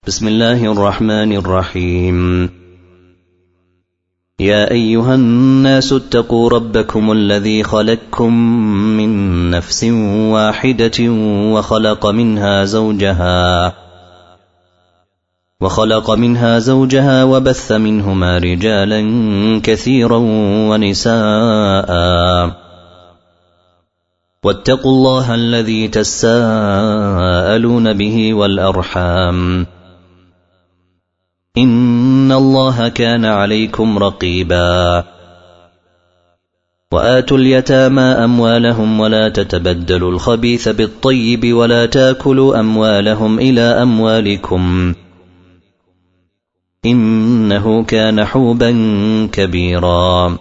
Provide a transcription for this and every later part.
بسم الله الرحمن الرحيم. يا أيها الناس اتقوا ربكم الذي خلقكم من نفس واحدة وخلق منها زوجها وبث منهما رجالا كثيرا ونساء، واتقوا الله الذي تساءلون به والأرحام، إن الله كان عليكم رقيبا. وآتوا اليتامى أموالهم ولا تتبدلوا الخبيث بالطيب ولا تاكلوا أموالهم إلى أموالكم، إنه كان حوبا كبيرا.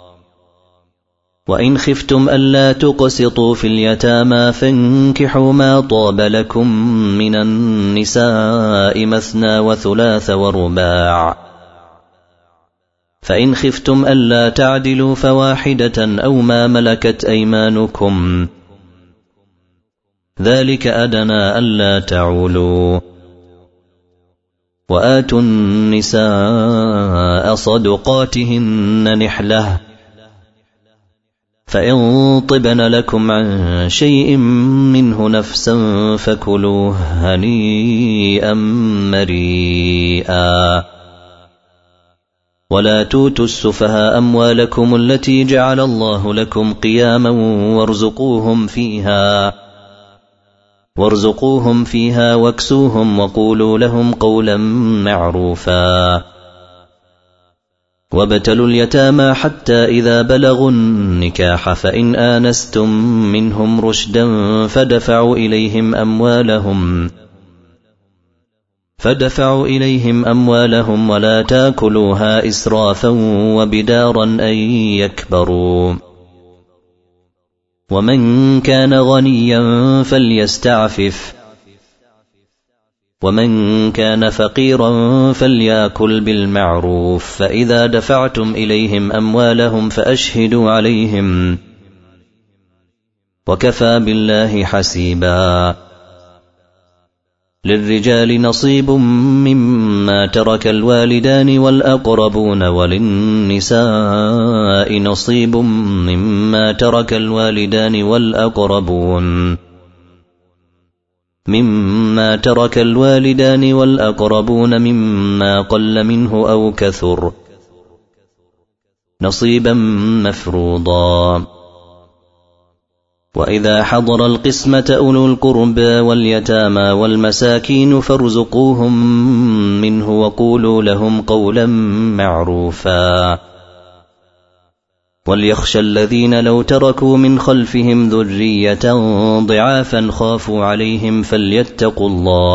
وإن خفتم ألا تقسطوا في اليتامى فانكحوا ما طاب لكم من النساء مثنى وثلاث ورباع، فإن خفتم ألا تعدلوا فواحدة أو ما ملكت أيمانكم، ذلك أدنى ألا تعولوا. وآتوا النساء صدقاتهن نحلة، فإن طبن لكم عن شيء منه نفسا فكلوه هنيئا مريئا. ولا توتوا السفهاء أموالكم التي جعل الله لكم قياما وارزقوهم فيها واكسوهم وقولوا لهم قولا معروفا. وابتلوا اليتامى حتى إذا بلغوا النكاح فإن آنستم منهم رشدا فدفعوا إليهم أموالهم ولا تاكلوها إسرافا وبدارا أن يكبروا. ومن كان غنيا فليستعفف، ومن كان فقيرا فليأكل بالمعروف، فإذا دفعتم إليهم أموالهم فأشهدوا عليهم، وكفى بالله حسيبا. للرجال نصيب مما ترك الوالدان والأقربون، وللنساء نصيب مما ترك الوالدان والأقربون مما قل منه أو كثر، نصيبا مفروضا. وإذا حضر القسمة أولو القربى واليتامى والمساكين فارزقوهم منه وقولوا لهم قولا معروفا. وليخشى الذين لو تركوا من خلفهم ذرية ضعافا خافوا عليهم فليتقوا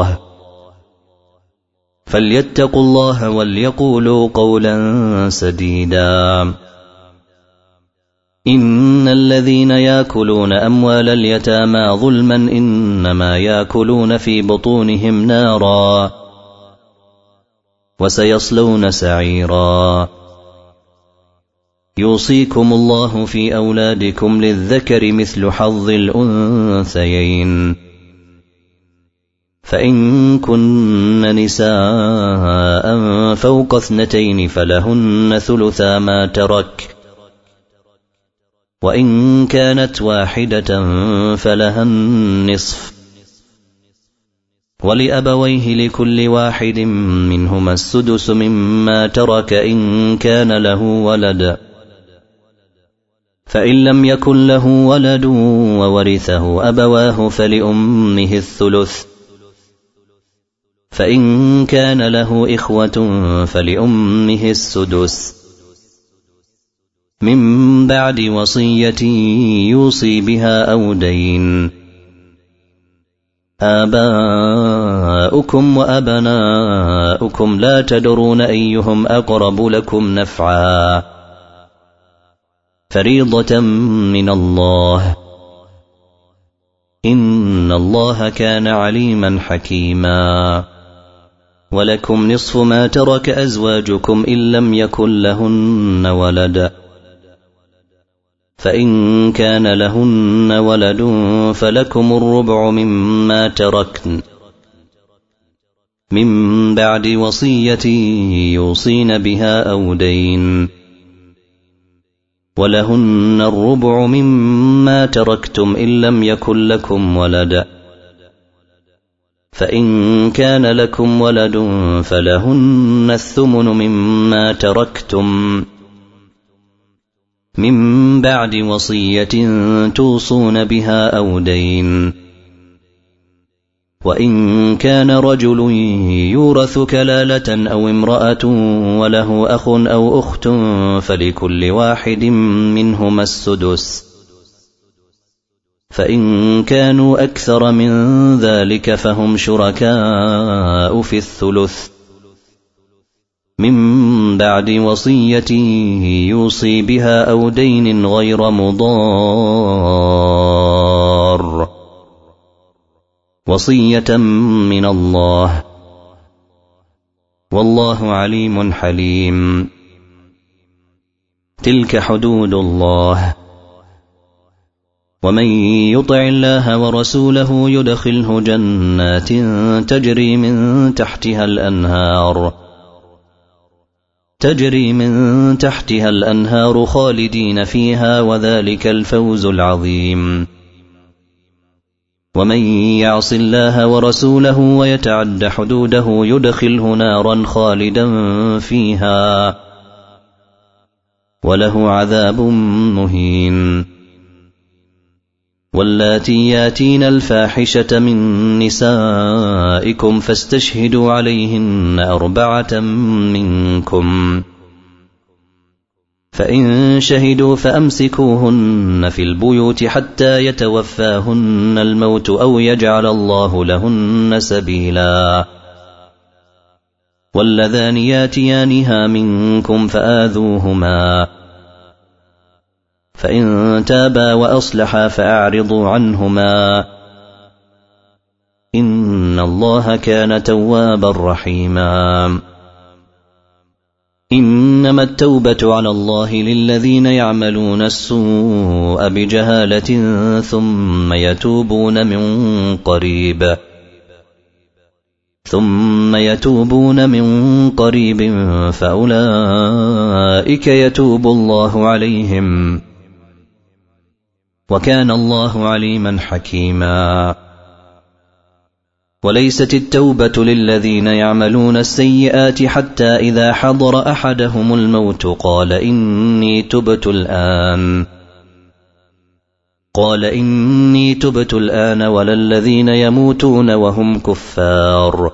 الله وليقولوا قولا سديدا. إن الذين يأكلون أموال اليتامى ظلما إنما يأكلون في بطونهم نارا وسيصلون سعيرا. يوصيكم الله في أولادكم للذكر مثل حظ الأنثيين، فإن كن نساء فوق 2 فلهن ثلثا ما ترك، وإن كانت واحدة فلها النصف، ولأبويه لكل واحد منهما السدس مما ترك إن كان له ولد، فإن لم يكن له ولد وورثه أبواه فلأمه الثلث، فإن كان له إخوة فلأمه السدس، من بعد وصية يوصي بها أو دين. آباؤكم وأبناؤكم لا تدرون أيهم أقرب لكم نفعا، فريضة من الله، إن الله كان عليما حكيما. ولكم نصف ما ترك أزواجكم إن لم يكن لهن ولد، فإن كان لهن ولد فلكم الربع مما بعد وصية يوصين بها أو دين ولهن الربع مما تركتم إن لم يكن لكم ولد فإن كان لكم ولد فلهن الثمن مما تركتم من بعد وصية توصون بها أو دين وإن كان رجل يورث كلالة أو امرأة وله أخ أو أخت فلكل واحد منهما السدس فإن كانوا أكثر من ذلك فهم شركاء في الثلث من بعد وصية يوصي بها أو دين غير مضار وصية من الله والله عليم حليم. تلك حدود الله ومن يطع الله ورسوله يدخله جنات تجري من تحتها الأنهار خالدين فيها وذلك الفوز العظيم. ومن يعص الله ورسوله ويتعد حدوده يدخله نارا خالدا فيها وله عذاب مهين. واللاتي ياتين الفاحشة من نسائكم فاستشهدوا عليهن 4 منكم فإن شهدوا فأمسكوهن في البيوت حتى يتوفاهن الموت أو يجعل الله لهن سبيلا. واللذان ياتيانها منكم فآذوهما فإن تابا وأصلحا فأعرضوا عنهما إن الله كان توابا رحيما. إنما التوبة على الله للذين يعملون السوء بجهالة ثم يتوبون من قريب فأولئك يتوب الله عليهم وكان الله عليما حكيما. وليست التوبة للذين يعملون السيئات حتى إذا حضر أحدهم الموت قال إني تبت الآن ولا الذين يموتون وهم كفار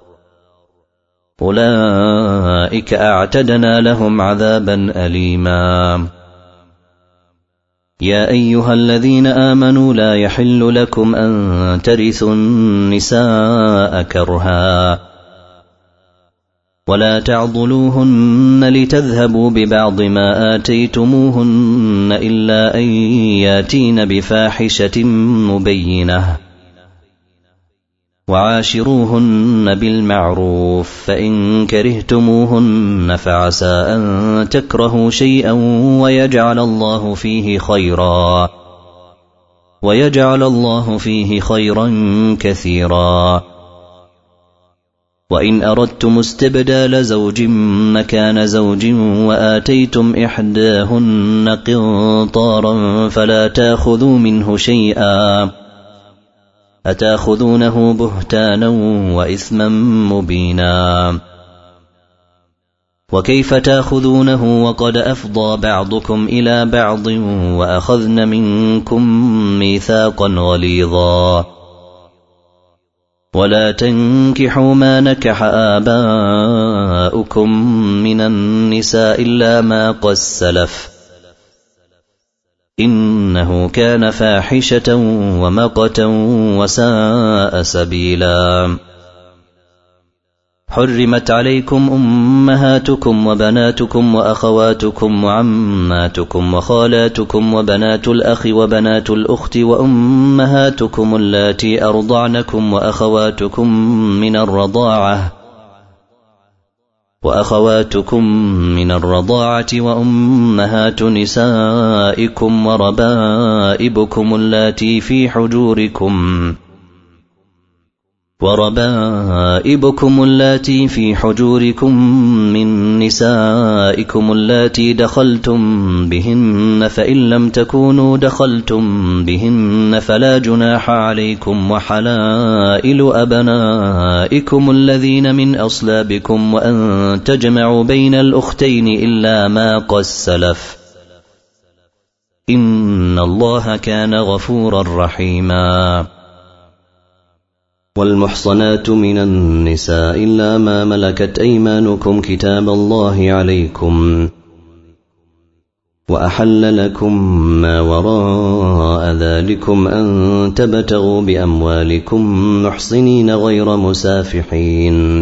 أولئك أعتدنا لهم عذابا أليما. يا أيها الذين آمنوا لا يحل لكم أن ترثوا النساء كرها ولا تعضلوهن لتذهبوا ببعض ما آتيتموهن إلا أن ياتين بفاحشة مبينة وعاشروهن بالمعروف فإن كرهتموهن فعسى أن تكرهوا شيئا ويجعل الله فيه خيرا كثيرا. وإن أردتم استبدال زوج مكان زوج وآتيتم إحداهن قنطارا فلا تأخذوا منه شيئا أتأخذونه بهتانا وإثما مبينا. وكيف تأخذونه وقد أفضى بعضكم إلى بعض وأخذن منكم ميثاقا غليظا. ولا تنكحوا ما نكح آباؤكم من النساء إلا ما قد سلف إنه كان فاحشة ومقتا وساء سبيلا. حرمت عليكم أمهاتكم وبناتكم وأخواتكم وعماتكم وخالاتكم وبنات الأخ وبنات الأخت وأمهاتكم اللاتي أرضعنكم وأخواتكم من الرضاعة وأمهات نسائكم وربائبكم اللاتي في حجوركم وربائبكم اللاتي في حجوركم من نسائكم اللاتي دخلتم بهن فإن لم تكونوا دخلتم بهن فلا جناح عليكم وحلائل أبنائكم الذين من أصلابكم وأن تجمعوا بين الأختين إلا ما قد سلف إن الله كان غفورا رحيما. والمحصنات من النساء إلا ما ملكت أيمانكم كتاب الله عليكم وأحل لكم ما وراء ذلكم أن تبتغوا بأموالكم محصنين غير مسافحين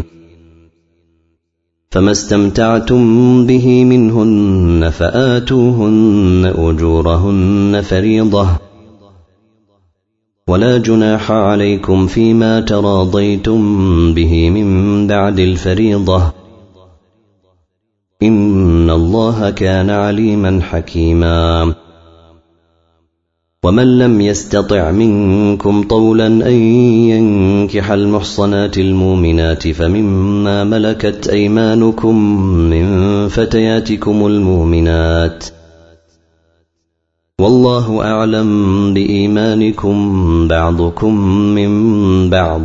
فما استمتعتم به منهن فآتوهن أجورهن فريضة ولا جناح عليكم فيما تراضيتم به من بعد الفريضة إن الله كان عليما حكيما. ومن لم يستطع منكم طولا أن ينكح المحصنات المؤمنات فمما ملكت أيمانكم من فتياتكم المؤمنات والله أعلم بإيمانكم بعضكم من بعض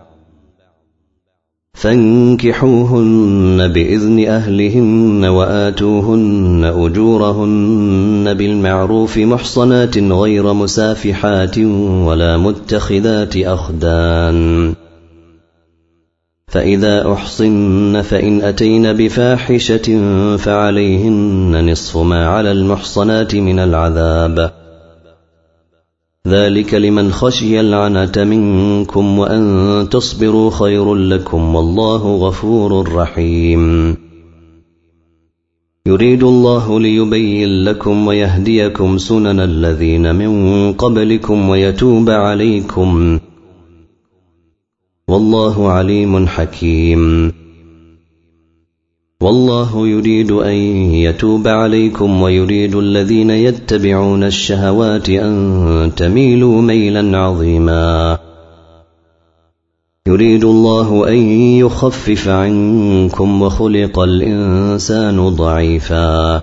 فانكحوهن بإذن أهلهن وآتوهن أجورهن بالمعروف محصنات غير مسافحات ولا متخذات أخدان فإذا أحصن فإن أتين بفاحشة فعليهن نصف ما على المحصنات من العذاب ذلك لمن خشي العنة منكم وأن تصبروا خير لكم والله غفور رحيم. يريد الله ليبين لكم ويهديكم سنن الذين من قبلكم ويتوب عليكم والله عليم حكيم. والله يريد أن يتوب عليكم ويريد الذين يتبعون الشهوات أن تميلوا ميلا عظيما. يريد الله أن يخفف عنكم وخلق الإنسان ضعيفا.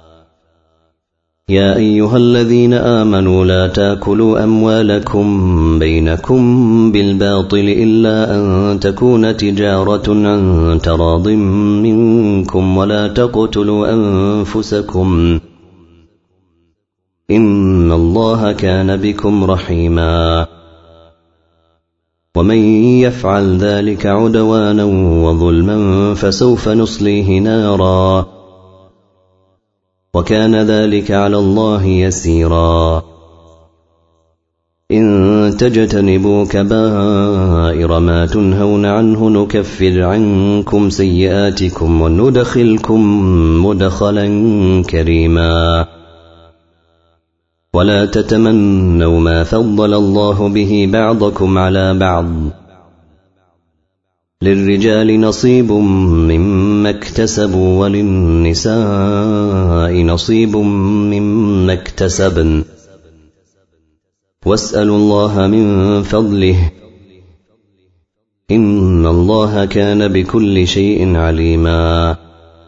يا أيها الذين آمنوا لا تأكلوا أموالكم بينكم بالباطل إلا أن تكون تجارة عن تراض منكم ولا تقتلوا أنفسكم إن الله كان بكم رحيما. ومن يفعل ذلك عدوانا وظلما فسوف نصليه نارا وكان ذلك على الله يسيرا. إن تجتنبوا كبائر ما تنهون عنه نكفر عنكم سيئاتكم وندخلكم مدخلا كريما. ولا تتمنوا ما فضل الله به بعضكم على بعض للرجال نصيب مما اكتسبوا وللنساء نصيب مما اكتسبن واسألوا الله من فضله إن الله كان بكل شيء عليما.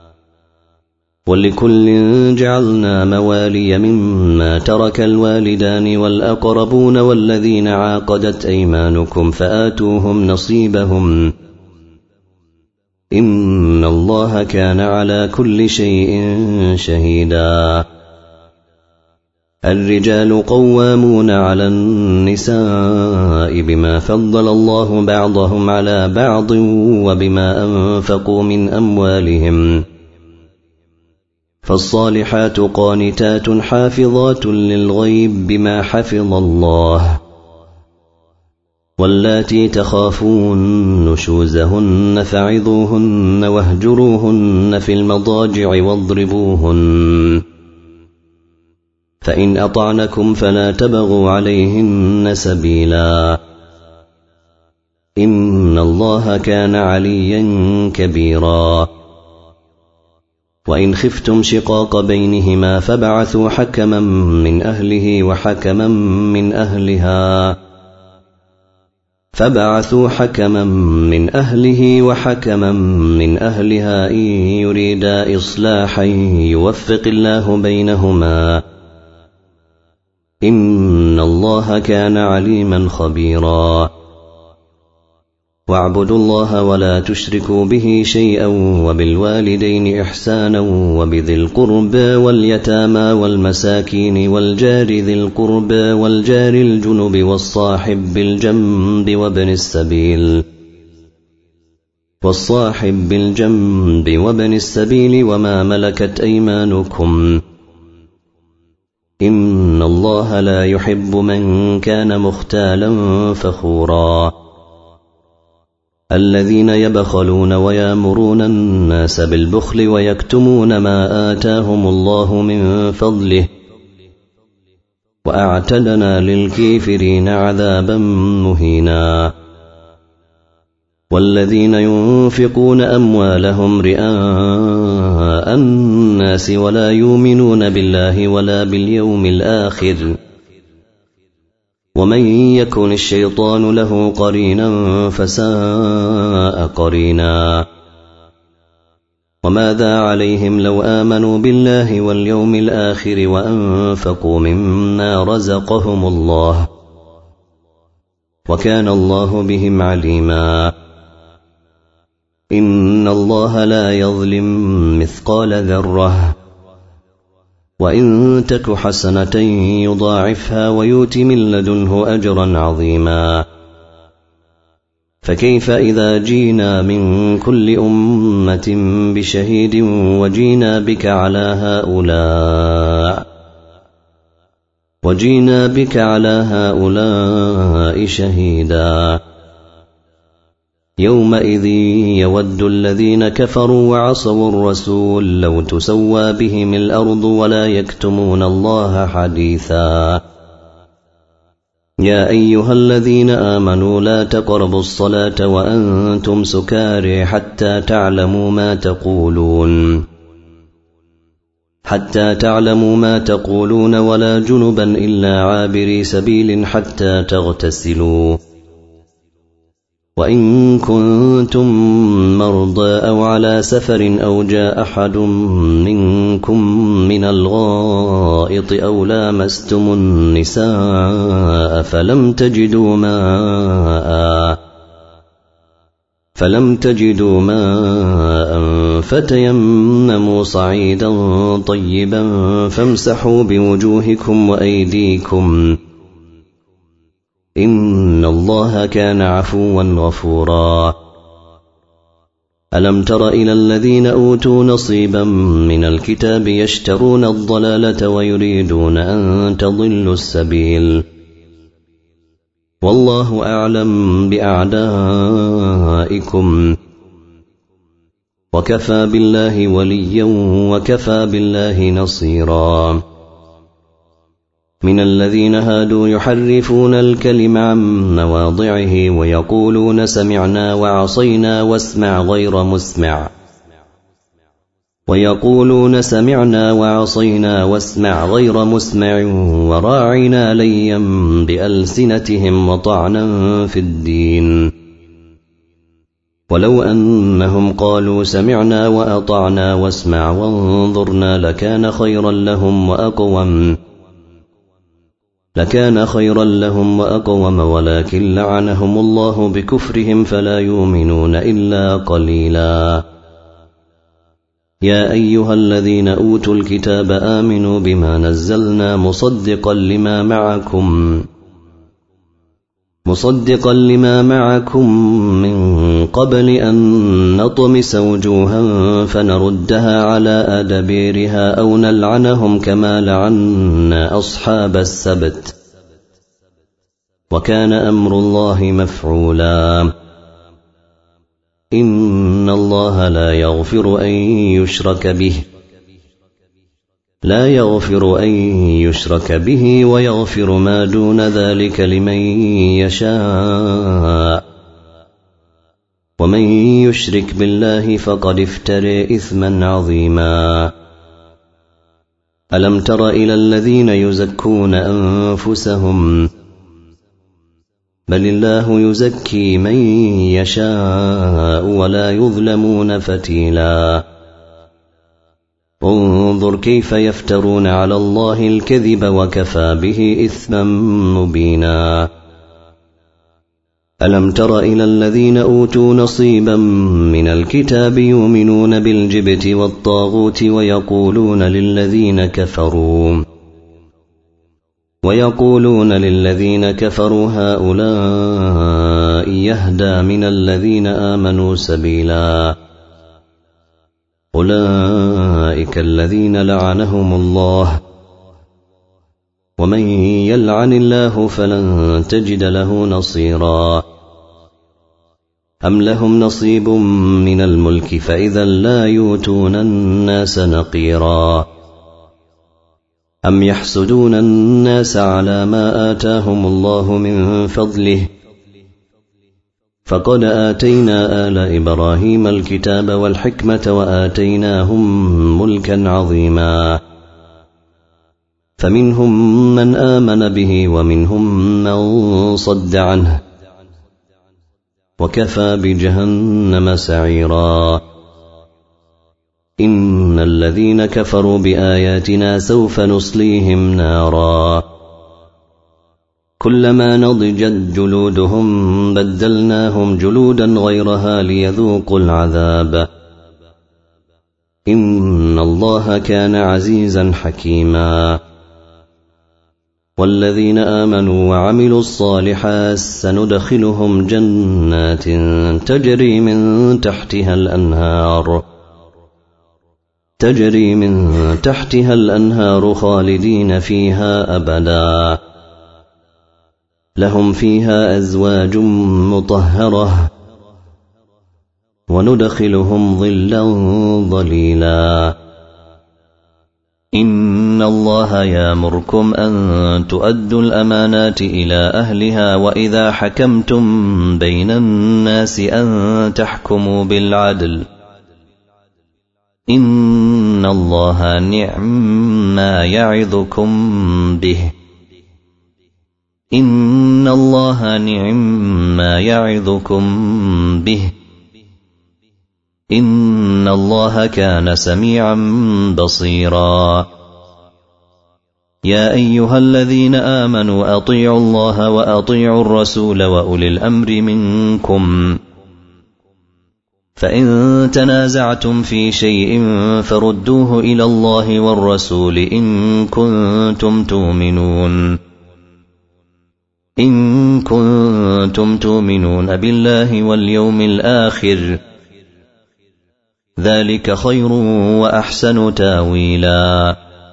ولكل جعلنا موالي مما ترك الوالدان والأقربون والذين عاقدت أيمانكم فآتوهم نصيبهم إن الله كان على كل شيء شهيدا. الرجال قوامون على النساء بما فضل الله بعضهم على بعض وبما أنفقوا من أموالهم فالصالحات قانتات حافظات للغيب بما حفظ الله واللاتي تخافون نشوزهن فعظوهن واهجروهن في المضاجع واضربوهن فإن أطعنكم فلا تبغوا عليهن سبيلا إن الله كان عليا كبيرا. وإن خفتم شقاق بينهما فبعثوا حكما من أهله وحكما من أهلها فبعثوا حكما من أهله وحكما من أهلها إن يريدا إصلاحا يوفق الله بينهما إن الله كان عليما خبيرا واعبدوا الله ولا تشركوا به شيئا وبالوالدين إحسانا وبذي القربى واليتامى والمساكين والجار ذي القربى والجار الجنب والصاحب بالجنب وابن السبيل وما ملكت أيمانكم إن الله لا يحب من كان مختالا فخورا الذين يبخلون ويامرون الناس بالبخل ويكتمون ما آتاهم الله من فضله وأعتدنا للكافرين عذابا مهينا والذين ينفقون أموالهم رئاء الناس ولا يؤمنون بالله ولا باليوم الآخر ومن يكن الشيطان له قرينا فساء قرينا وماذا عليهم لو آمنوا بالله واليوم الآخر وأنفقوا مما رزقهم الله وكان الله بهم عليما إن الله لا يظلم مثقال ذرة وإن تك حسنة يضاعفها ويؤت من لدنه أجرا عظيما فكيف إذا جينا من كل أمة بشهيد وجينا بك على هؤلاء شهيدا يومئذ يود الذين كفروا وعصوا الرسول لو تسوى بهم الأرض ولا يكتمون الله حديثا يا أيها الذين آمنوا لا تقربوا الصلاة وأنتم سكارى حتى تعلموا ما تقولون ولا جنبا إلا عابري سبيل حتى تغتسلوا وإن كنتم مرضى أو على سفر أو جاء أحد منكم من الغائط أو لامستم النساء فلم تجدوا ماء فتيمموا صعيدا طيبا فامسحوا بوجوهكم وأيديكم إن الله كان عفوا غفورا ألم تر إلى الذين أوتوا نصيبا من الكتاب يشترون الضلالة ويريدون أن تضلوا السبيل والله أعلم بأعدائكم وكفى بالله وليا وكفى بالله نصيرا من الذين هادوا يحرفون الكلم عن مواضعه ويقولون سمعنا وعصينا واسمع غير مسمع وراعنا ليا بألسنتهم وطعنا في الدين ولو أنهم قالوا سمعنا وأطعنا واسمع وانظرنا لكان خيرا لهم وأقوم ولكن لعنهم الله بكفرهم فلا يؤمنون إلا قليلا يا أيها الذين أوتوا الكتاب آمنوا بما نزلنا مصدقا لما معكم من قبل أن نطمس وجوها فنردها على أدبيرها أو نلعنهم كما لعنا أصحاب السبت وكان أمر الله مفعولا إن الله لا يغفر أن يشرك به ويغفر ما دون ذلك لمن يشاء ومن يشرك بالله فقد افترى إثما عظيما ألم تر إلى الذين يزكون أنفسهم بل الله يزكي من يشاء ولا يظلمون فتيلا انظر كيف يفترون على الله الكذب وكفى به إثما مبينا ألم تر إلى الذين أوتوا نصيبا من الكتاب يؤمنون بالجبت والطاغوت ويقولون للذين كفروا هؤلاء يهدى من الذين آمنوا سبيلا أولئك الذين لعنهم الله ومن يلعن الله فلن تجد له نصيرا أم لهم نصيب من الملك فإذا لا يؤتون الناس نقيرا أم يحسدون الناس على ما آتاهم الله من فضله فقد آتينا آل إبراهيم الكتاب والحكمة وآتيناهم ملكا عظيما فمنهم من آمن به ومنهم من صد عنه وكفى بجهنم سعيرا إن الذين كفروا بآياتنا سوف نصليهم نارا كلما نضجت جلودهم بدلناهم جلودا غيرها ليذوقوا العذاب إن الله كان عزيزا حكيما والذين آمنوا وعملوا الصالحات سندخلهم جنات تجري من تحتها الأنهار خالدين فيها أبدا لهم فيها أزواج مطهرة وندخلهم ظلا ظليلا إن الله يأمركم أن تؤدوا الأمانات إلى أهلها وإذا حكمتم بين الناس أن تحكموا بالعدل إن الله نعم ما يعظكم به إن الله نعم ما يعظكم به إن الله كان سميعا بصيرا يا أيها الذين آمنوا أطيعوا الله وأطيعوا الرسول وأولي الأمر منكم فإن تنازعتم في شيء فردوه إلى الله والرسول إن كنتم تؤمنون بالله واليوم الآخر ذلك خير وأحسن تاويلا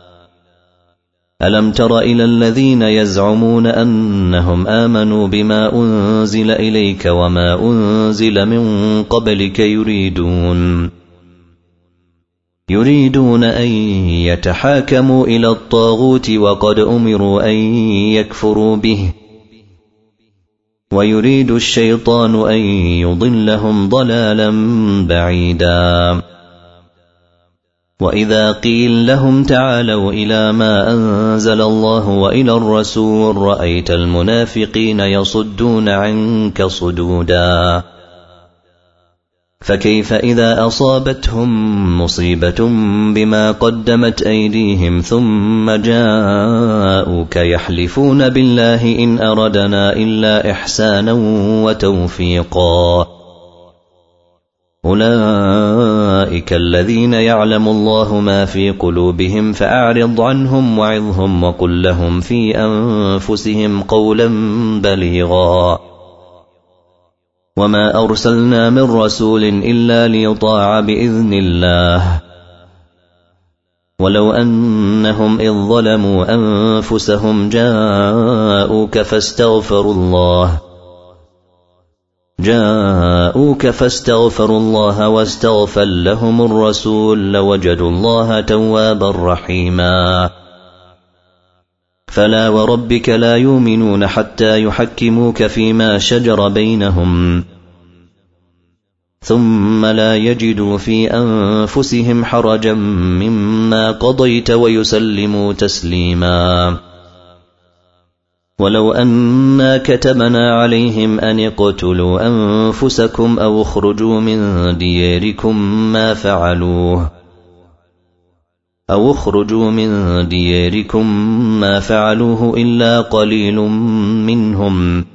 ألم تر إلى الذين يزعمون أنهم آمنوا بما أنزل إليك وما أنزل من قبلك يريدون أن يتحاكموا إلى الطاغوت وقد أمروا أن يكفروا به ويريد الشيطان أن يضلهم ضلالا بعيدا وإذا قيل لهم تعالوا إلى ما أنزل الله وإلى الرسول رأيت المنافقين يصدون عنك صدودا فكيف إذا أصابتهم مصيبة بما قدمت أيديهم ثم جاءوك يحلفون بالله إن أردنا إلا إحسانا وتوفيقا أولئك الذين يعلم الله ما في قلوبهم فأعرض عنهم وعظهم وقل لهم في أنفسهم قولا بليغا وما أرسلنا من رسول إلا ليطاع بإذن الله ولو أنهم إذ ظلموا أنفسهم جاءوك فاستغفروا الله واستغفر لهم الرسول لوجدوا الله توابا رحيما فلا وربك لا يؤمنون حتى يحكموك فيما شجر بينهم ثم لا يجدوا في أنفسهم حرجا مما قضيت ويسلموا تسليما ولو أنا كتبنا عليهم أن اقتلوا أنفسكم أو اخرجوا من دياركم ما فعلوه إلا قليل منهم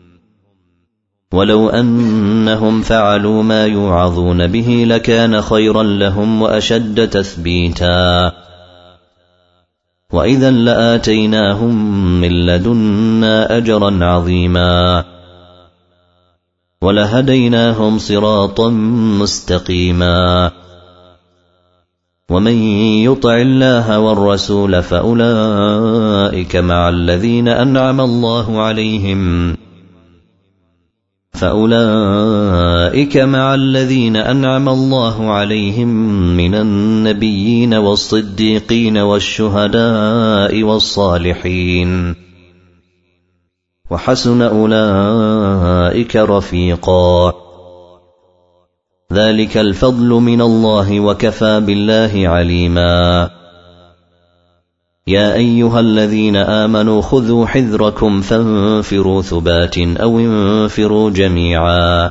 ولو أنهم فعلوا ما يوعظون به لكان خيرا لهم وأشد تثبيتا وإذا لآتيناهم من لدنا أجرا عظيما ولهديناهم صراطا مستقيما ومن يطع الله والرسول فأولئك مع الذين أنعم الله عليهم من النبيين والصديقين والشهداء والصالحين وحسن أولئك رفيقا ذلك الفضل من الله وكفى بالله عليما يا أيها الذين آمنوا خذوا حذركم فانفروا ثبات أو انفروا جميعا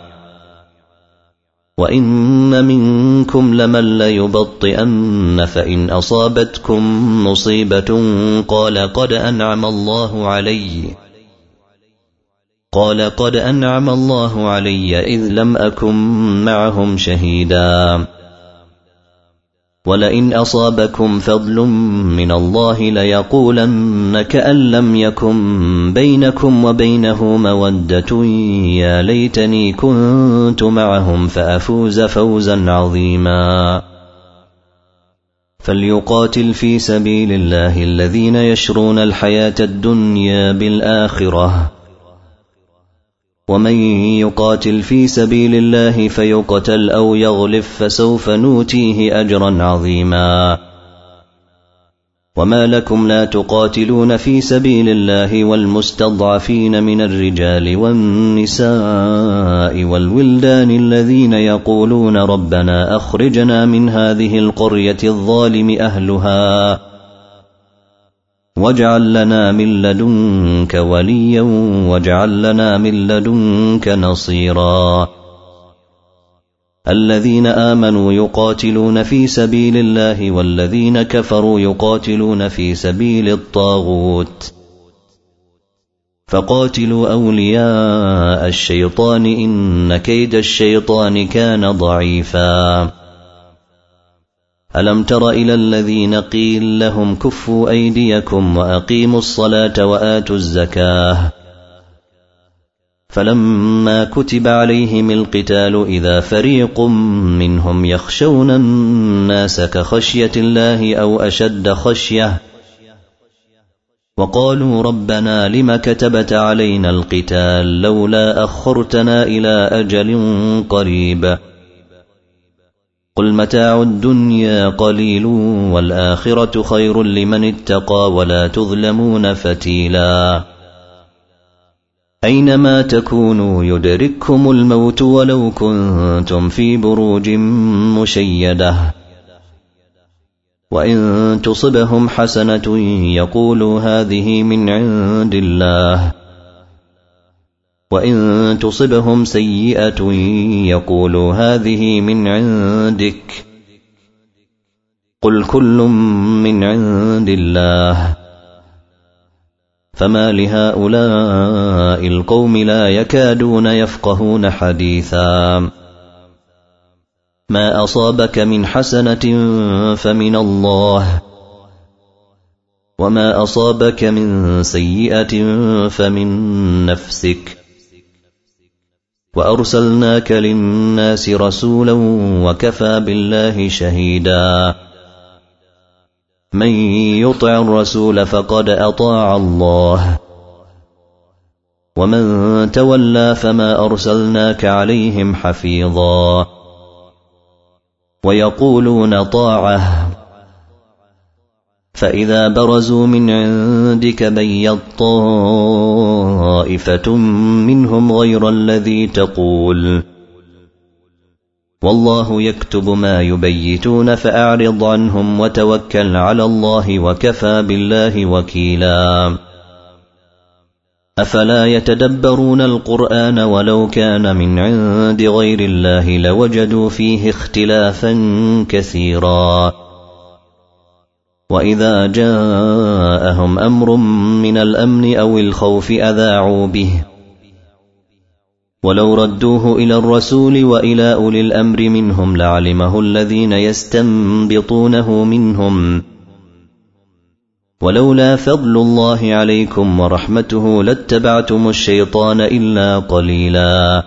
وإن منكم لمن ليبطئن فإن أصابتكم مصيبة قال قد أنعم الله علي إذ لم أكن معهم شهيدا ولئن أصابكم فضل من الله ليقولن كأن لم يكن بينكم وبينه مودة يا ليتني كنت معهم فأفوز فوزا عظيما فليقاتل في سبيل الله الذين يشرون الحياة الدنيا بالآخرة ومن يقاتل في سبيل الله فيقتل أو يغلب فسوف نؤتيه أجرا عظيما وما لكم لا تقاتلون في سبيل الله والمستضعفين من الرجال والنساء والولدان الذين يقولون ربنا أخرجنا من هذه القرية الظالم أهلها واجعل لنا من لدنك وليا واجعل لنا من لدنك نصيرا الذين آمنوا يقاتلون في سبيل الله والذين كفروا يقاتلون في سبيل الطاغوت فقاتلوا أولياء الشيطان إن كيد الشيطان كان ضعيفا ألم تر إلى الذين قيل لهم كفوا أيديكم وأقيموا الصلاة وآتوا الزكاة فلما كتب عليهم القتال إذا فريق منهم يخشون الناس كخشية الله أو أشد خشية وقالوا ربنا لم كتبت علينا القتال لولا أخرتنا إلى أجل قريب قل متاع الدنيا قليل والآخرة خير لمن اتقى ولا تظلمون فتيلا أينما تكونوا يدرككم الموت ولو كنتم في بروج مشيدة وإن تصبهم حسنة يقولوا هذه من عند الله وإن تصبهم سيئة يقولوا هذه من عندك قل كل من عند الله فما لهؤلاء القوم لا يكادون يفقهون حديثا ما أصابك من حسنة فمن الله وما أصابك من سيئة فمن نفسك وأرسلناك للناس رسولا وكفى بالله شهيدا من يطع الرسول فقد أطاع الله ومن تولى فما أرسلناك عليهم حفيظا ويقولون طاعة فإذا برزوا من عندك بيت طائفة منهم غير الذي تقول والله يكتب ما يبيتون فأعرض عنهم وتوكل على الله وكفى بالله وكيلا أفلا يتدبرون القرآن ولو كان من عند غير الله لوجدوا فيه اختلافا كثيرا وإذا جاءهم أمر من الأمن أو الخوف أذاعوا به ولو ردوه إلى الرسول وإلى أولي الأمر منهم لعلمه الذين يستنبطونه منهم ولولا فضل الله عليكم ورحمته لاتبعتم الشيطان إلا قليلا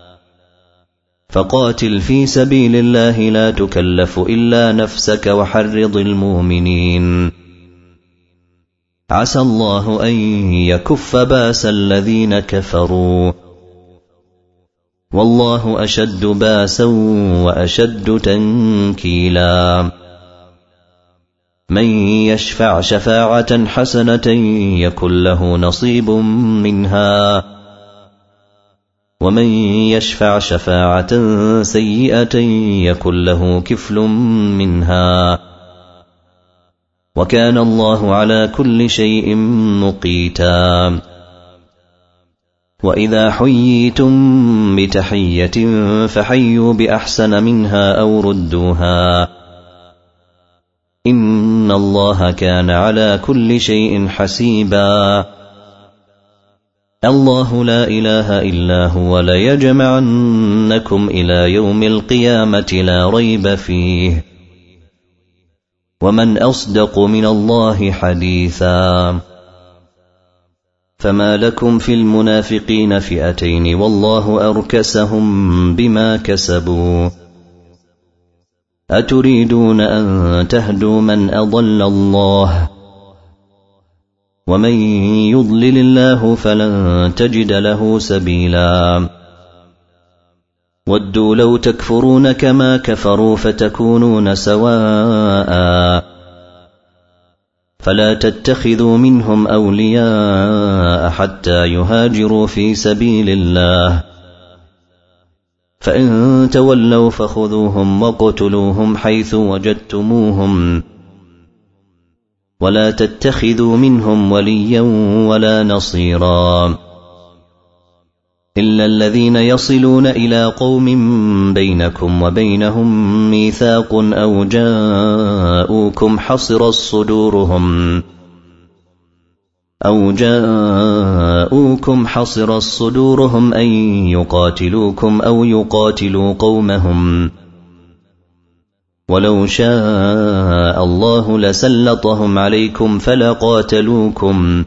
فقاتل في سبيل الله لا تكلف إلا نفسك وحرض المؤمنين عسى الله أن يكف باس الذين كفروا والله أشد باسا وأشد تنكيلا من يشفع شفاعة حسنة يكن له نصيب منها ومن يشفع شفاعة سيئة يكن له كفل منها وكان الله على كل شيء مقيتا وإذا حييتم بتحية فحيوا بأحسن منها أو ردوها إن الله كان على كل شيء حسيبا الله لا إله إلا هو ليجمعنكم إلى يوم القيامة لا ريب فيه ومن أصدق من الله حديثا فما لكم في المنافقين فئتين والله أركسهم بما كسبوا أتريدون أن تهدوا من أضل الله ومن يضلل الله فلن تجد له سبيلا ودوا لو تكفرون كما كفروا فتكونون سواء فلا تتخذوا منهم أولياء حتى يهاجروا في سبيل الله فإن تولوا فخذوهم وقتلوهم حيث وجدتموهم ولا تتخذوا منهم وليا ولا نصيرا إلا الذين يصلون إلى قوم بينكم وبينهم ميثاق أو جاءوكم حصر الصدورهم أن يقاتلوكم أو يقاتلوا قومهم ولو شاء الله لسلطهم عليكم فلقاتلوكم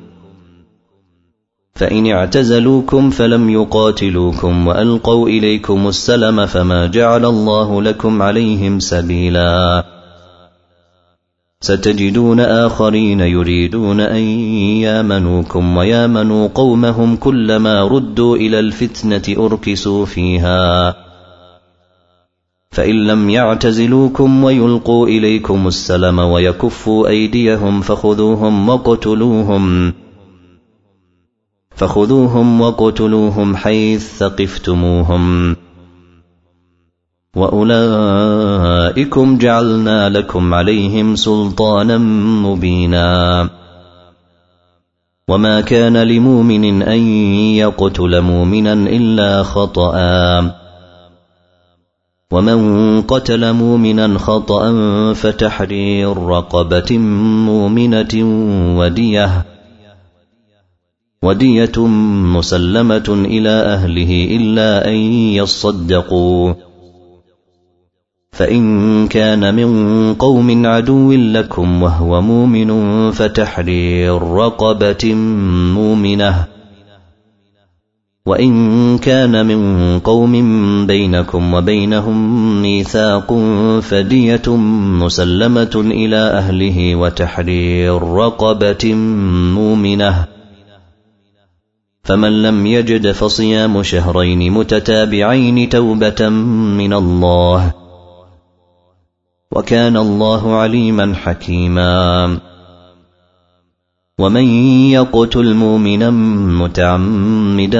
فإن اعتزلوكم فلم يقاتلوكم وألقوا إليكم السلم فما جعل الله لكم عليهم سبيلا ستجدون آخرين يريدون أن يامنوكم ويامنوا قومهم كلما ردوا إلى الفتنة أركسوا فيها فإن لم يعتزلوكم ويلقوا إليكم السلم ويكفوا أيديهم فخذوهم وقتلوهم حيث ثقفتموهم وأولئكم جعلنا لكم عليهم سلطانا مبينا وما كان لمؤمن أن يقتل مؤمنا إلا خطأ ومن قتل مؤمنا خطأ فتحرير رقبة مؤمنة ودية مسلمة إلى أهله إلا أن يصدقوا فإن كان من قوم عدو لكم وهو مؤمن فتحرير رقبة مؤمنة وإن كان من قوم بينكم وبينهم ميثاق فدية مسلمة إلى أهله وتحرير رقبة مؤمنة فمن لم يجد فصيام شهرين متتابعين توبة من الله وكان الله عليما حكيما ومن يقتل مؤمنا متعمدا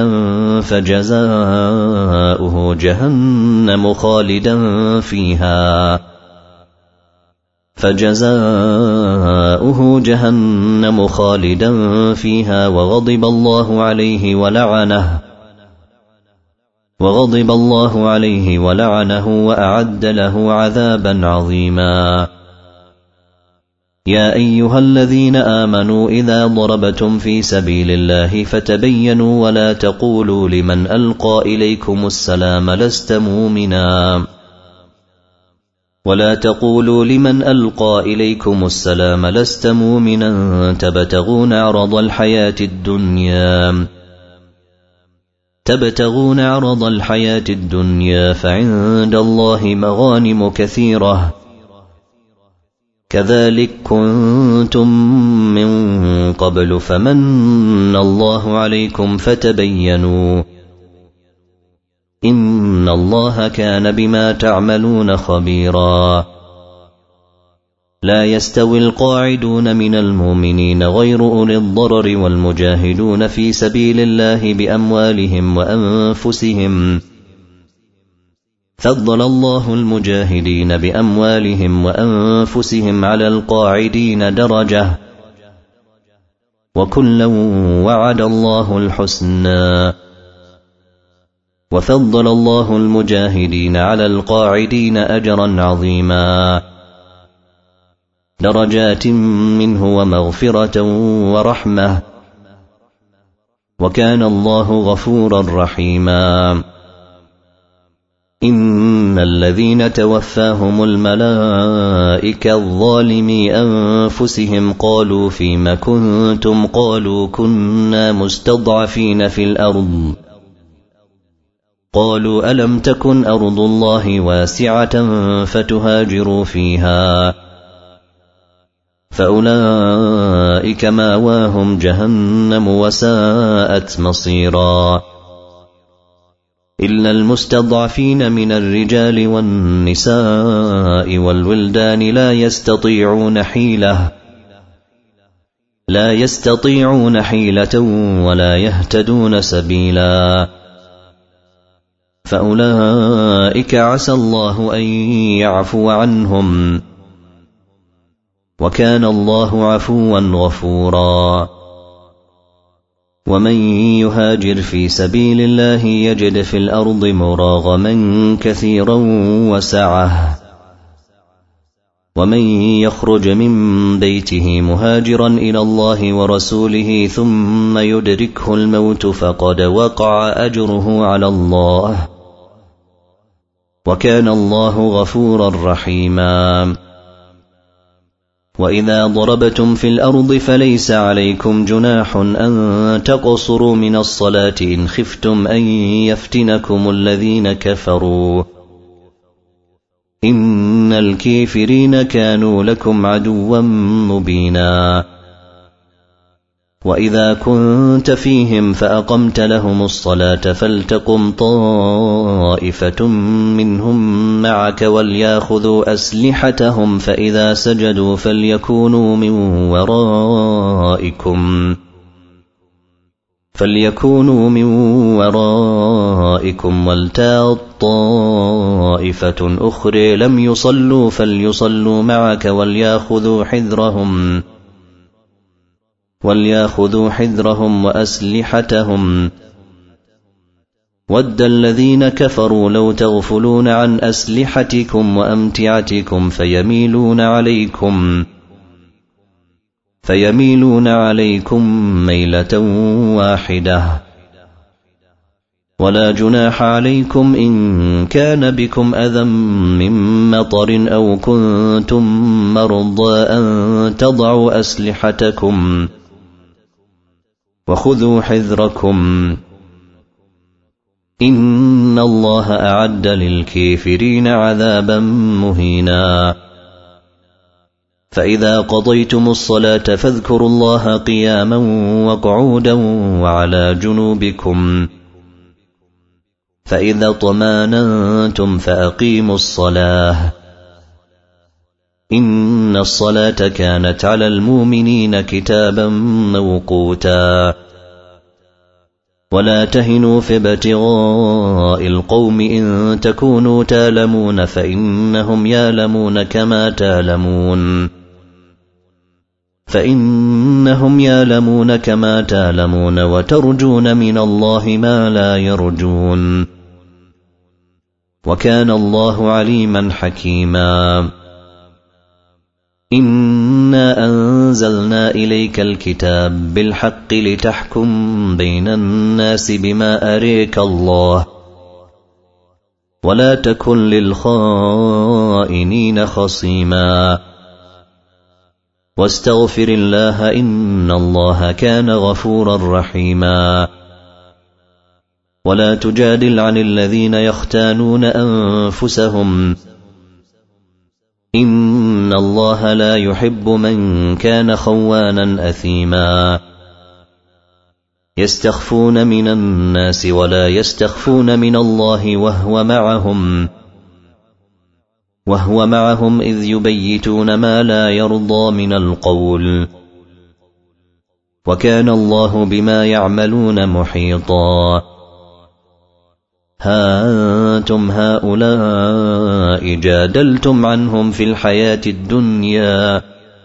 فجزاؤه جهنم خالدا فيها فجزاؤه جهنم خالدا فيها وغضب الله عليه ولعنه وأعد له عذابا عظيما. يا أيها الذين آمنوا إذا ضربتم في سبيل الله فتبينوا ولا تقولوا لمن ألقى إليكم السلام لست مؤمنا تبتغون عرض الحياة الدنيا فعند الله مغانم كثيرة كذلك كنتم من قبل فمن الله عليكم فتبينوا إن الله كان بما تعملون خبيرا. لا يستوي القاعدون من المؤمنين غير أولي الضرر والمجاهدون في سبيل الله بأموالهم وأنفسهم فضل الله المجاهدين بأموالهم وأنفسهم على القاعدين درجة وكلا وعد الله الحسنى وفضل الله المجاهدين على القاعدين أجرا عظيما درجات منه ومغفرة ورحمة وكان الله غفورا رحيما. إن الذين توفاهم الملائكة الظالمي أنفسهم قالوا فيما كنتم قالوا كنا مستضعفين في الأرض قالوا ألم تكن أرض الله واسعة فتهاجروا فيها فأولئك ماواهم جهنم وساءت مصيرا. إلا المستضعفين من الرجال والنساء والولدان لا يستطيعون حيلة ولا يهتدون سبيلا فأولئك عسى الله أن يعفو عنهم وكان الله عفوا غفورا. ومن يهاجر في سبيل الله يجد في الأرض مراغما كثيرا وسعة ومن يخرج من بيته مهاجرا إلى الله ورسوله ثم يدركه الموت فقد وقع أجره على الله وكان الله غفورا رحيما. وإذا ضربتم في الأرض فليس عليكم جناح أن تقصروا من الصلاة إن خفتم أن يفتنكم الذين كفروا إن الكافرين كانوا لكم عدوا مبينا. وإذا كنت فيهم فأقمت لهم الصلاة فلتقم طائفة منهم معك وليأخذوا أسلحتهم فإذا سجدوا فليكونوا من ورائكم ولتأت طائفة أخرى لم يصلوا فليصلوا معك وليأخذوا حذرهم وأسلحتهم ود الذين كفروا لو تغفلون عن أسلحتكم وأمتعتكم فيميلون عليكم ميلة واحدة. ولا جناح عليكم إن كان بكم أذى من مطر أو كنتم مرضى أن تضعوا أسلحتكم وخذوا حذركم إن الله أعد للكافرين عذابا مهينا. فإذا قضيتم الصلاة فاذكروا الله قياما وقعودا وعلى جنوبكم فإذا اطمأننتم فأقيموا الصلاة إن الصلاة كانت على المؤمنين كتابا موقوتا. ولا تهنوا في ابتغاء القوم إن تكونوا تالمون فإنهم يالمون كما تالمون وترجون من الله ما لا يرجون وكان الله عليما حكيما إنا أنزلنا إليك الكتاب بالحق لتحكم بين الناس بما أريك الله ولا تكن للخائنين خصيما واستغفر الله إن الله كان غفورا رحيما ولا تجادل عن الذين يختانون أنفسهم إن الله لا يحب من كان خوانا أثيما يستخفون من الناس ولا يستخفون من الله وهو معهم إذ يبيتون ما لا يرضى من القول وكان الله بما يعملون محيطا ها أنتم هؤلاء جادلتم عنهم في الحياة الدنيا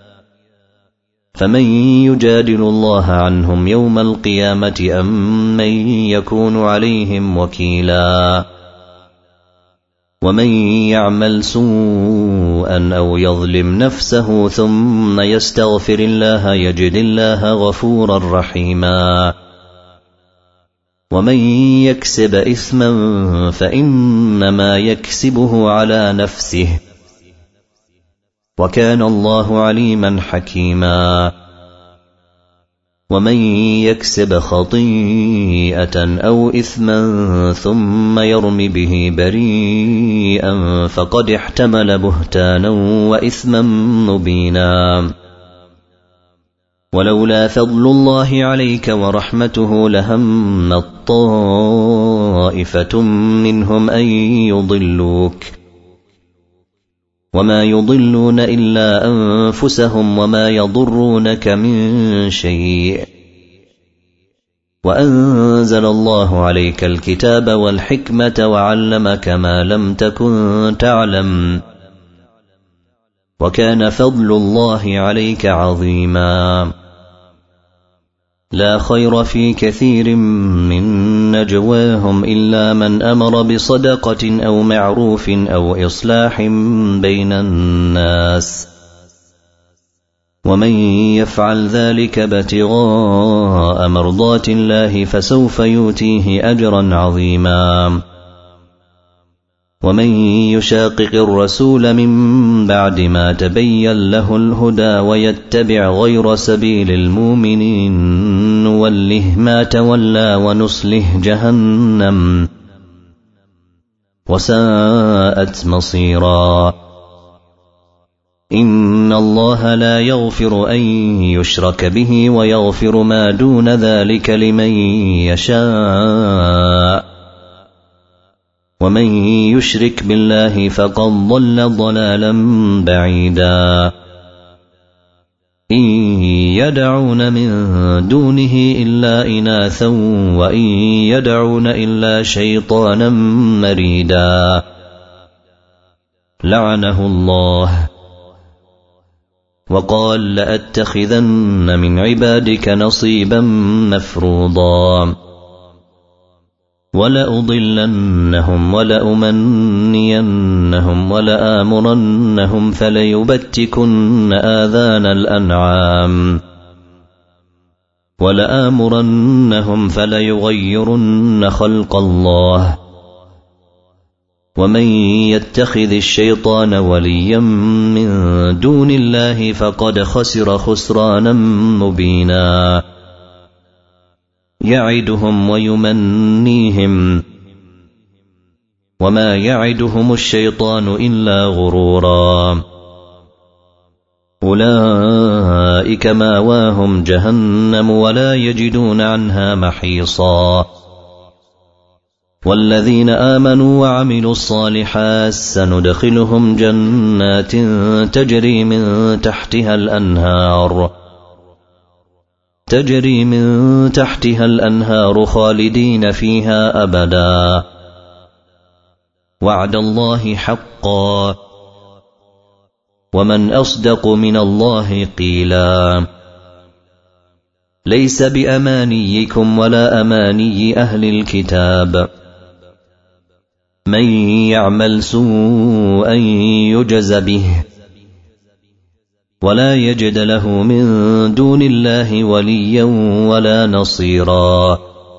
فمن يجادل الله عنهم يوم القيامة أم من يكون عليهم وكيلا ومن يعمل سوءا أو يظلم نفسه ثم يستغفر الله يجد الله غفورا رحيما ومن يكسب إثما فإنما يكسبه على نفسه وكان الله عليما حكيما ومن يكسب خطيئة أو إثما ثم يرم به بريئا فقد احتمل بهتانا وإثما مبينا ولولا فضل الله عليك ورحمته لهم طائفة منهم أن يضلوك وما يضلون إلا أنفسهم وما يضرونك من شيء وأنزل الله عليك الكتاب والحكمة وعلمك ما لم تكن تعلم وكان فضل الله عليك عظيما لا خير في كثير من نجواهم إلا من أمر بصدقة أو معروف أو إصلاح بين الناس ومن يفعل ذلك ابتغاء مرضات الله فسوف يؤتيه أجرا عظيما ومن يشاقق الرسول من بعد ما تبين له الهدى ويتبع غير سبيل المؤمنين نوله ما تولى ونصله جهنم وساءت مصيرا إن الله لا يغفر أن يشرك به ويغفر ما دون ذلك لمن يشاء ومن يشرك بالله فقد ضل ضلالا بعيدا إن يدعون من دونه إلا إناثا وإن يدعون إلا شيطانا مريدا لعنه الله وقال لأتخذن من عبادك نصيبا مفروضا ولأضلنهم ولأمنينهم ولآمرنهم فليبتكن آذان الأنعام ولآمرنهم فليغيرن خلق الله ومن يتخذ الشيطان وليا من دون الله فقد خسر خسرانا مبينا يعدهم ويمنيهم وما يعدهم الشيطان إلا غرورا أولئك ماواهم جهنم ولا يجدون عنها محيصا والذين آمنوا وعملوا الصالحات سندخلهم جنات تجري من تحتها الأنهار تجري من تحتها الأنهار خالدين فيها أبدا وعد الله حقا ومن أصدق من الله قيلا ليس بأمانيكم ولا أماني أهل الكتاب من يعمل سوءا يجز به ولا يجد له من دون الله وليا ولا نصيرا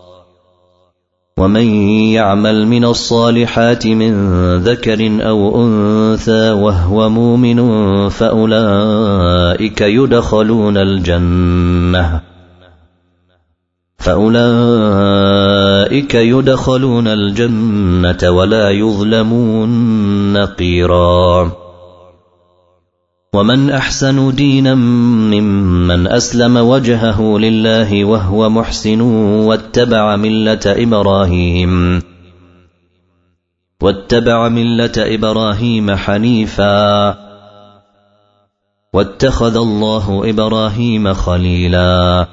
ومن يعمل من الصالحات من ذكر أو أنثى وهو مؤمن فأولئك يدخلون الجنة ولا يظلمون نقيرا ومن أحسن دينا ممن أسلم وجهه لله وهو محسن واتبع ملة إبراهيم حنيفا واتخذ الله إبراهيم خليلا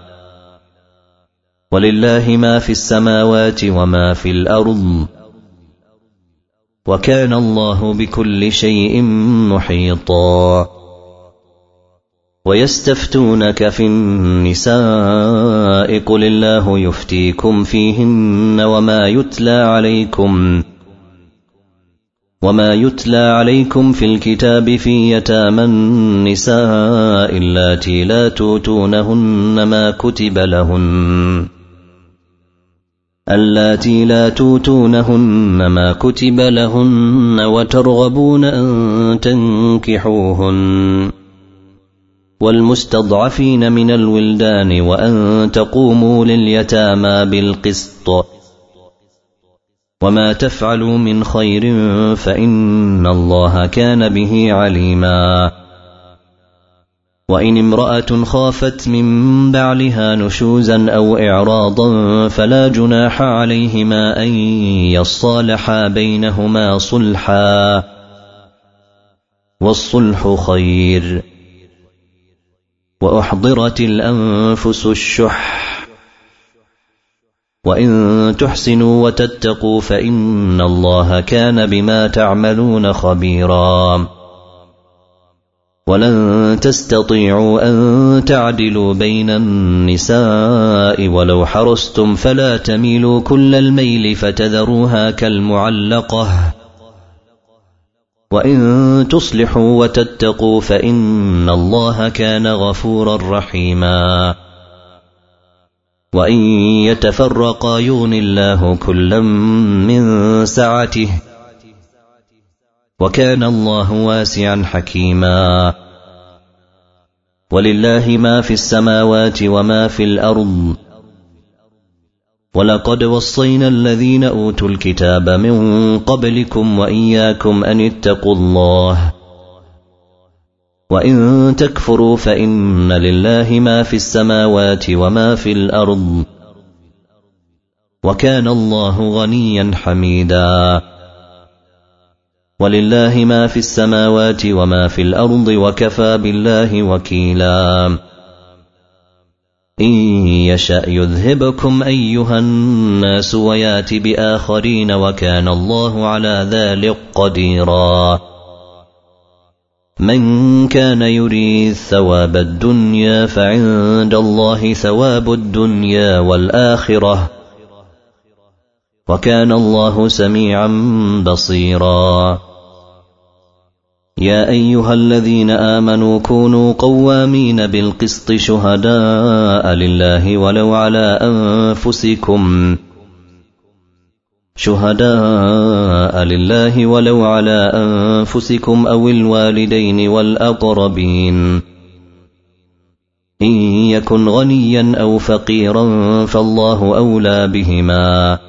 ولله ما في السماوات وما في الأرض وكان الله بكل شيء محيطا ويستفتونك في النساء قل الله يفتيكم فيهن وما يتلى عليكم في الكتاب في يتامى النساء اللاتي لا توتونهن ما كتب لهن وترغبون أن تنكحوهن والمستضعفين من الولدان وأن تقوموا لليتامى بالقسط وما تفعلوا من خير فإن الله كان به عليما وإن امرأة خافت من بعلها نشوزا أو إعراضا فلا جناح عليهما أن يصالحا بينهما صلحا والصلح خير وأحضرت الأنفس الشح وإن تحسنوا وتتقوا فإن الله كان بما تعملون خبيرا ولن تستطيعوا أن تعدلوا بين النساء ولو حرصتم فلا تميلوا كل الميل فتذروها كالمعلقة وإن تصلحوا وتتقوا فإن الله كان غفورا رحيما وإن يتفرقا يغن الله كلا من سعته وكان الله واسعا حكيما ولله ما في السماوات وما في الأرض ولقد وصينا الذين أوتوا الكتاب من قبلكم وإياكم أن اتقوا الله وإن تكفروا فإن لله ما في السماوات وما في الأرض وكان الله غنيا حميدا ولله ما في السماوات وما في الأرض وكفى بالله وكيلا إن يشأ يذهبكم أيها الناس ويات بآخرين وكان الله على ذلك قديرا من كان يريد ثواب الدنيا فعند الله ثواب الدنيا والآخرة وكان الله سميعا بصيرا يا أيها الذين آمنوا كونوا قوامين بالقسط شهداء لله ولو على أنفسكم أو الوالدين والأقربين إن يكن غنيا أو فقيرا فالله أولى بهما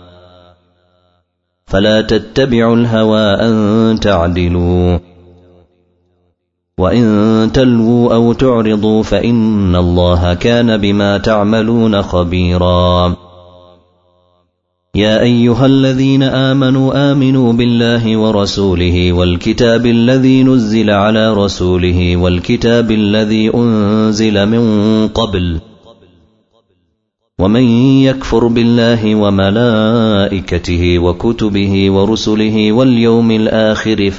فلا تتبعوا الهوى أن تعدلوا وإن تلووا أو تعرضوا فإن الله كان بما تعملون خبيرا يا أيها الذين آمنوا بالله ورسوله والكتاب الذي نزل على رسوله والكتاب الذي أنزل من قبل ومن يكفر بالله وملائكته وكتبه ورسله واليوم الآخر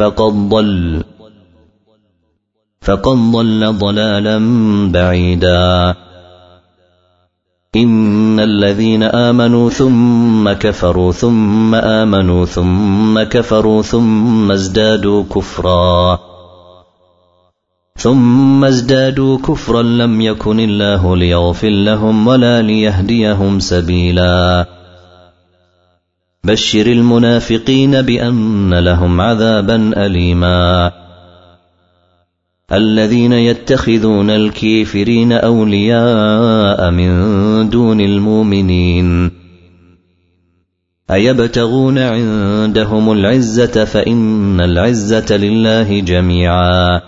فقد ضل ضلالا بعيدا. إن الذين آمنوا ثم كفروا ثم آمنوا ثم كفروا ثم ازدادوا كفرا لم يكن الله ليغفر لهم ولا ليهديهم سبيلا. بشر المنافقين بأن لهم عذابا أليما. الذين يتخذون الكافرين أولياء من دون المؤمنين أيبتغون عندهم العزة فإن العزة لله جميعا.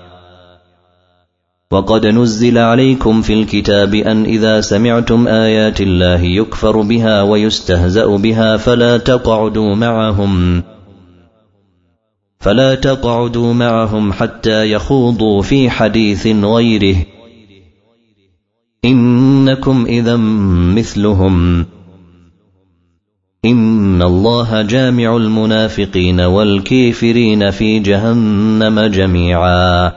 وقد نزل عليكم في الكتاب أن إذا سمعتم آيات الله يكفر بها ويستهزأ بها فلا تقعدوا معهم حتى يخوضوا في حديث غيره إنكم إذا مثلهم. إن الله جامع المنافقين والكافرين في جهنم جميعا.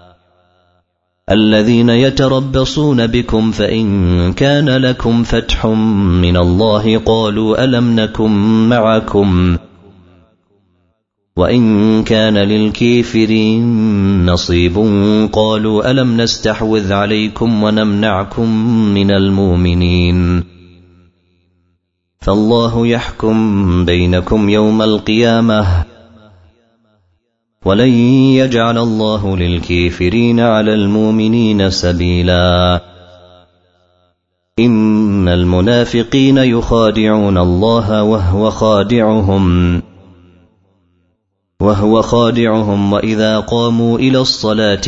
الذين يتربصون بكم فإن كان لكم فتح من الله قالوا ألم نكن معكم وإن كان للكافرين نصيب قالوا ألم نستحوذ عليكم ونمنعكم من المؤمنين. فالله يحكم بينكم يوم القيامة ولن يجعل الله للكافرين على المؤمنين سبيلا. إن المنافقين يخادعون الله وهو خادعهم وإذا قاموا إلى الصلاة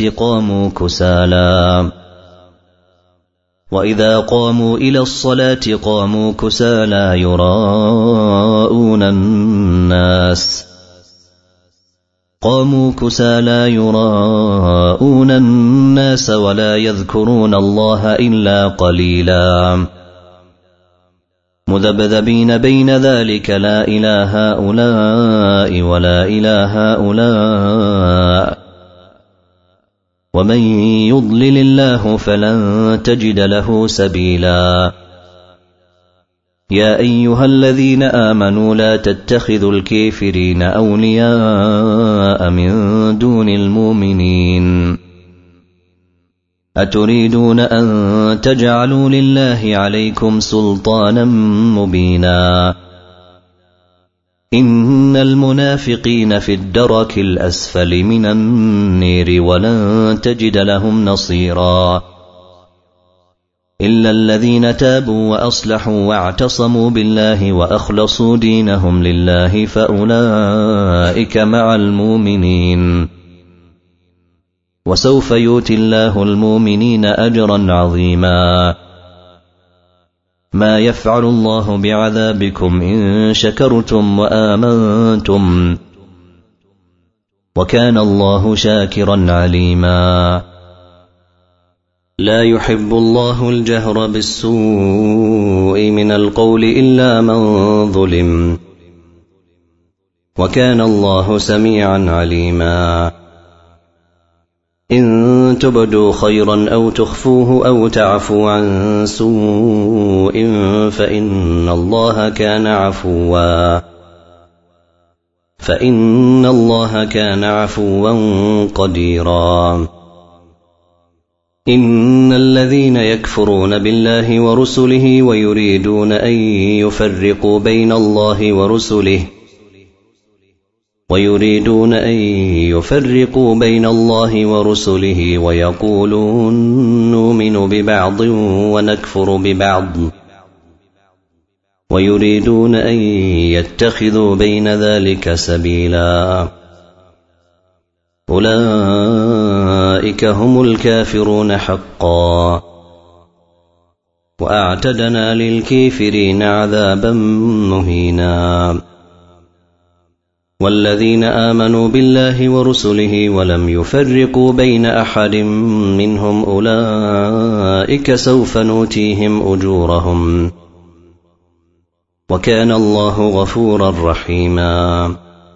قاموا كسالى يراءون الناس ولا يذكرون الله إلا قليلا. مذبذبين بين ذلك لا إله هؤلاء ولا إله هؤلاء ومن يضلل الله فلن تجد له سبيلا. يا أيها الذين آمنوا لا تتخذوا الكافرين أولياء من دون المؤمنين أتريدون أن تجعلوا لله عليكم سلطانا مبينا. إن المنافقين في الدرك الأسفل من النير ولن تجد لهم نصيرا إلا الذين تابوا وأصلحوا واعتصموا بالله وأخلصوا دينهم لله فأولئك مع المؤمنين وسوف يؤتي الله المؤمنين أجرا عظيما. ما يفعل الله بعذابكم إن شكرتم وآمنتم وكان الله شاكرا عليما. لا يحب الله الجهر بالسوء من القول إلا من ظلم وكان الله سميعا عليما. إن تبدوا خيرا أو تخفوه أو تعفوا عن سوء فإن الله كان عفوا قديرا. إن الذين يكفرون بالله ورسله ويريدون أن يفرقوا بين الله ورسله ويقولون نؤمن ببعض ونكفر ببعض ويريدون أن يتخذوا بين ذلك سبيلا. أولئك هم الكافرون حقا وأعتدنا للكافرين عذابا مهينا. والذين آمنوا بالله ورسله ولم يفرقوا بين أحد منهم أولئك سوف نؤتيهم أجورهم وكان الله غفورا رحيما.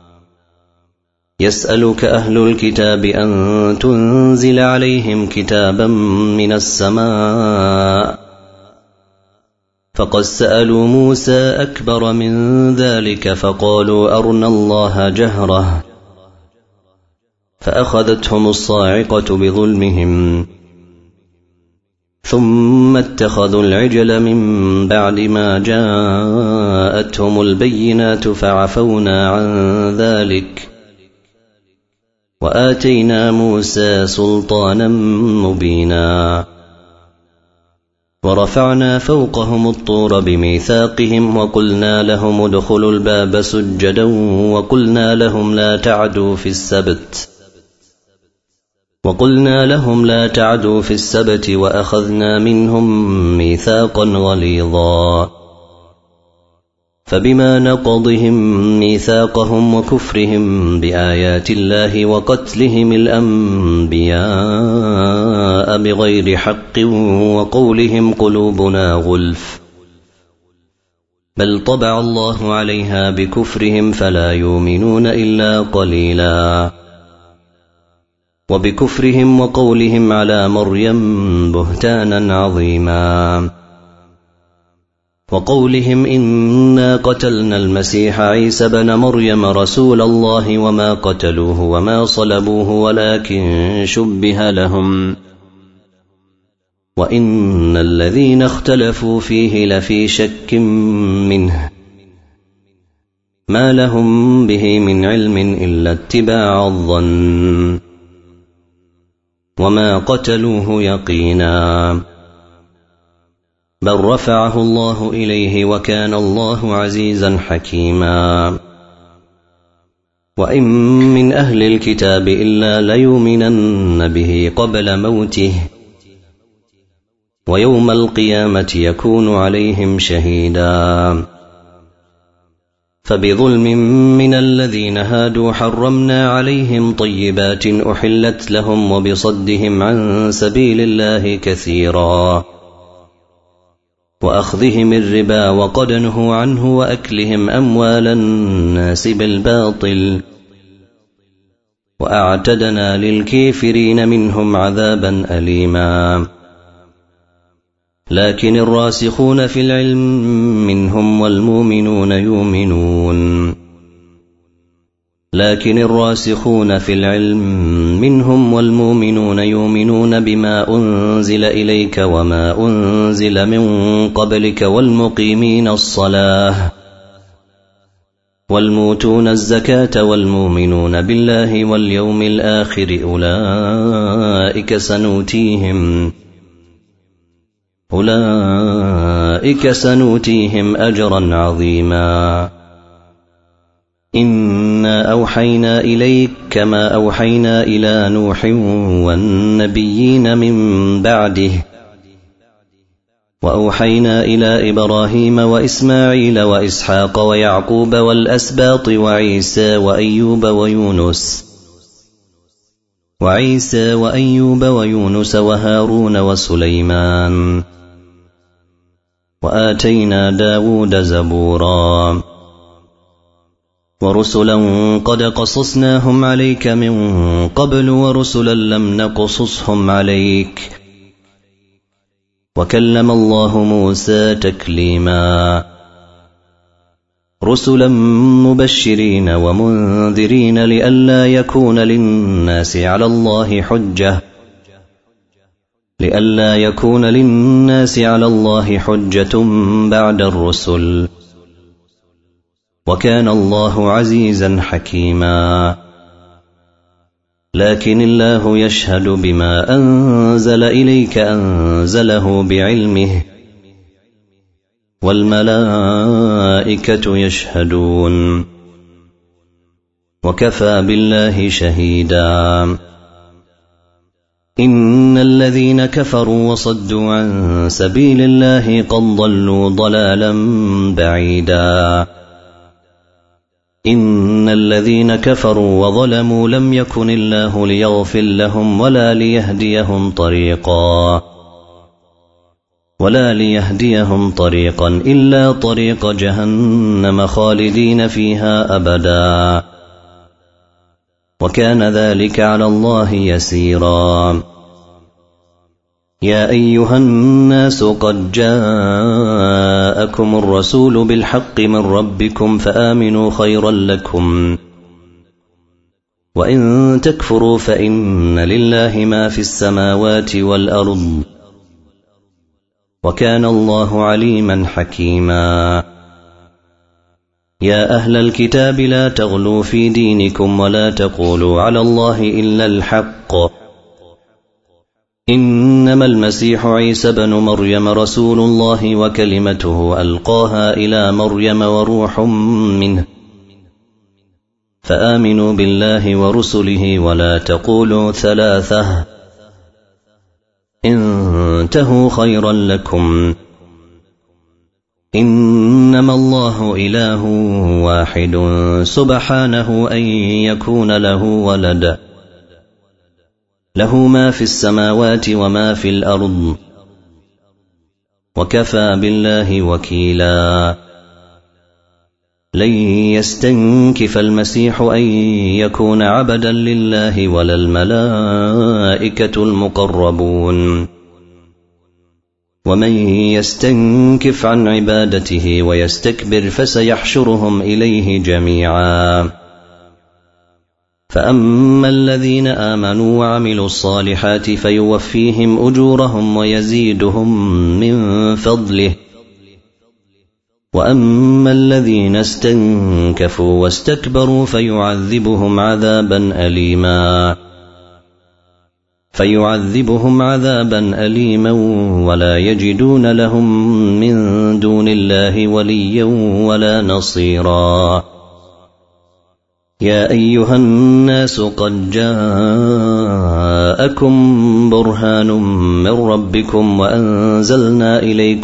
يسألك أهل الكتاب أن تنزل عليهم كتابا من السماء فقد سألوا موسى أكبر من ذلك فقالوا أرنا الله جهرة فأخذتهم الصاعقة بظلمهم ثم اتخذوا العجل من بعد ما جاءتهم البينات فعفونا عن ذلك وآتينا موسى سلطانا مبينا ورفعنا فوقهم الطور بميثاقهم وقلنا لهم ادخلوا الباب سجدا وقلنا لهم لا تعدوا في السبت وأخذنا منهم ميثاقا غليظا فبما نقضهم ميثاقهم وكفرهم بآيات الله وقتلهم الأنبياء بغير حق وقولهم قلوبنا غلف بل طبع الله عليها بكفرهم فلا يؤمنون إلا قليلا وبكفرهم وقولهم على مريم بهتانا عظيما وقولهم إنا قتلنا المسيح عيسى بن مريم رسول الله وما قتلوه وما صلبوه ولكن شبه لهم وإن الذين اختلفوا فيه لفي شك منه ما لهم به من علم إلا اتباع الظن وما قتلوه يقينا بل رفعه الله إليه وكان الله عزيزا حكيما وإن من أهل الكتاب إلا ليؤمنن به قبل موته ويوم القيامة يكون عليهم شهيدا فبظلم من الذين هادوا حرمنا عليهم طيبات أحلت لهم وبصدهم عن سبيل الله كثيرا وأخذهم الربا وقد نهوا عنه وأكلهم أموال الناس بالباطل وأعتدنا للكافرين منهم عذابا أليما لكن الراسخون في العلم منهم والمؤمنون يؤمنون بما أنزل إليك وما أنزل من قبلك والمقيمين الصلاة والموتون الزكاة والمؤمنون بالله واليوم الآخر أولئك سنؤتيهم أجرا عظيما إنا أوحينا إليك كما أوحينا إلى نوح والنبيين من بعده وأوحينا إلى إبراهيم وإسماعيل وإسحاق ويعقوب والأسباط وعيسى وأيوب ويونس وهارون وسليمان وآتينا داود زبورا ورسلا قد قصصناهم عليك من قبل ورسلا لم نقصصهم عليك وكلم الله موسى تكليما رسلا مبشرين ومنذرين لئلا يكون للناس على الله حجة بعد الرسل وكان الله عزيزا حكيما لكن الله يشهد بما أنزل إليك أنزله بعلمه والملائكة يشهدون وكفى بالله شهيدا إن الذين كفروا وصدوا عن سبيل الله قد ضلوا ضلالا بعيدا إن الذين كفروا وظلموا لم يكن الله ليغفر لهم ولا ليهديهم طريقا ولا ليهديهم طريقا إلا طريق جهنم خالدين فيها أبدا، وكان ذلك على الله يسيرا. يا أيها الناس قد جاءكم الرسول بالحق من ربكم فآمنوا خيرا لكم، وإن تكفروا فإن لله ما في السماوات والأرض، وكان الله عليما حكيما. يا أهل الكتاب لا تغلوا في دينكم ولا تقولوا على الله إلا الحق، إنما المسيح عيسى بن مريم رسول الله وكلمته ألقاها إلى مريم وروح منه، فآمنوا بالله ورسله ولا تقولوا ثلاثة، انتهوا خيرا لكم، إنما الله إله واحد سبحانه أن يكون له ولد، له ما في السماوات وما في الأرض، وكفى بالله وكيلا. لن يستنكف المسيح أن يكون عبدا لله ولا الملائكة المقربون، ومن يستنكف عن عبادته ويستكبر فسيحشرهم إليه جميعا. فأما الذين آمنوا وعملوا الصالحات فيوفيهم أجورهم ويزيدهم من فضله، وأما الذين استنكفوا واستكبروا فيعذبهم عذابا أليما ولا يجدون لهم من دون الله وليا ولا نصيرا. يا أيها الناس قد جاءكم برهان من ربكم وأنزلنا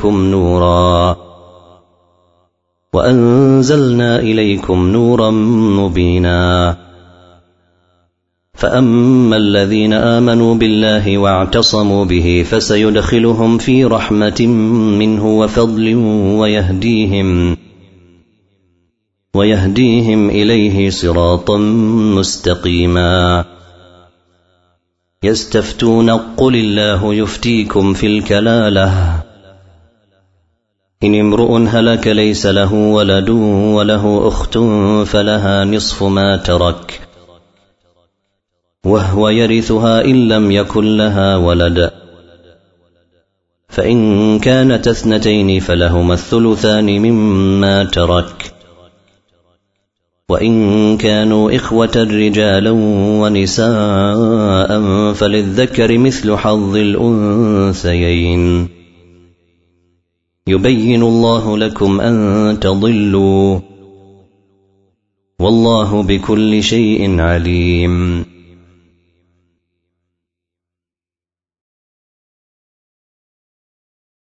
إليكم نورا مبينا. فأما الذين آمنوا بالله واعتصموا به فسيدخلهم في رحمة منه وفضل ويهديهم إليه صراطا مستقيما. يستفتون قل الله يفتيكم في الكلالة، إن امرؤ هلك ليس له ولد وله أخت فلها نصف ما ترك وهو يرثها إن لم يكن لها ولد، فإن كانت اثنتين فلهما الثلثان مما ترك، وإن كانوا إخوة رجالا ونساء فللذكر مثل حظ الأنثيين. يبين الله لكم أن تضلوا، والله بكل شيء عليم.